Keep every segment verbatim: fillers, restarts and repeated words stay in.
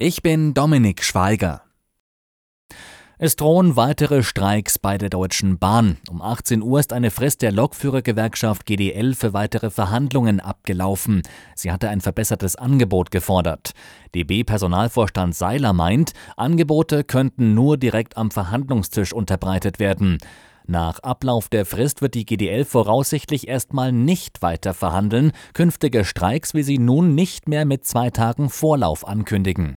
Ich bin Dominik Schweiger. Es drohen weitere Streiks bei der Deutschen Bahn. Um achtzehn Uhr ist eine Frist der Lokführergewerkschaft G D L für weitere Verhandlungen abgelaufen. Sie hatte ein verbessertes Angebot gefordert. D B-Personalvorstand Seiler meint, Angebote könnten nur direkt am Verhandlungstisch unterbreitet werden. Nach Ablauf der Frist wird die G D L voraussichtlich erstmal nicht weiter verhandeln. Künftige Streiks will sie nun nicht mehr mit zwei Tagen Vorlauf ankündigen.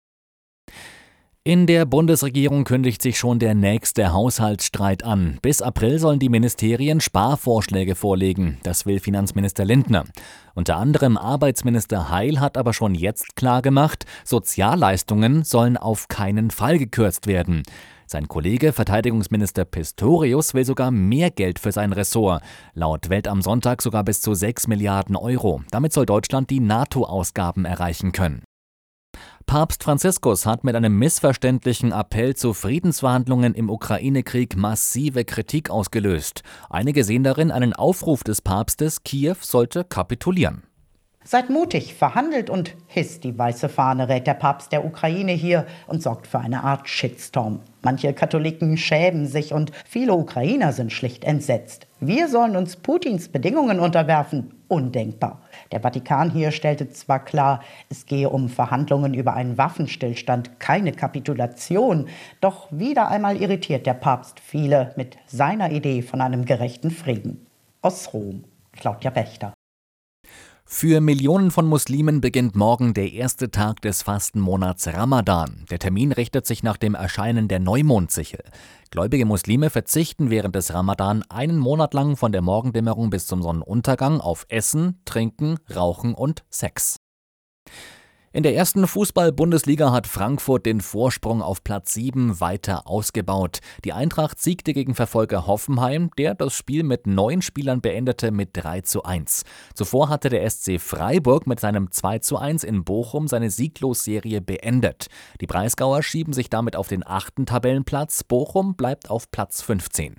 In der Bundesregierung kündigt sich schon der nächste Haushaltsstreit an. Bis April sollen die Ministerien Sparvorschläge vorlegen. Das will Finanzminister Lindner. Unter anderem Arbeitsminister Heil hat aber schon jetzt klargemacht, Sozialleistungen sollen auf keinen Fall gekürzt werden. Sein Kollege Verteidigungsminister Pistorius will sogar mehr Geld für sein Ressort. Laut Welt am Sonntag sogar bis zu sechs Milliarden Euro. Damit soll Deutschland die NATO-Ausgaben erreichen können. Papst Franziskus hat mit einem missverständlichen Appell zu Friedensverhandlungen im Ukraine-Krieg massive Kritik ausgelöst. Einige sehen darin einen Aufruf des Papstes, Kiew sollte kapitulieren. Seid mutig, verhandelt und hisst die weiße Fahne, rät der Papst der Ukraine hier und sorgt für eine Art Shitstorm. Manche Katholiken schämen sich und viele Ukrainer sind schlicht entsetzt. Wir sollen uns Putins Bedingungen unterwerfen? Undenkbar. Der Vatikan hier stellte zwar klar, es gehe um Verhandlungen über einen Waffenstillstand, keine Kapitulation, doch wieder einmal irritiert der Papst viele mit seiner Idee von einem gerechten Frieden. Aus Rom, Claudia Wächter. Für Millionen von Muslimen beginnt morgen der erste Tag des Fastenmonats Ramadan. Der Termin richtet sich nach dem Erscheinen der Neumondsichel. Gläubige Muslime verzichten während des Ramadan einen Monat lang von der Morgendämmerung bis zum Sonnenuntergang auf Essen, Trinken, Rauchen und Sex. In der ersten Fußball-Bundesliga hat Frankfurt den Vorsprung auf Platz sieben weiter ausgebaut. Die Eintracht siegte gegen Verfolger Hoffenheim, der das Spiel mit neun Spielern beendete mit drei zu eins. Zuvor hatte der S C Freiburg mit seinem zwei zu eins in Bochum seine Sieglosserie beendet. Die Breisgauer schieben sich damit auf den achten Tabellenplatz. Bochum bleibt auf Platz fünfzehn.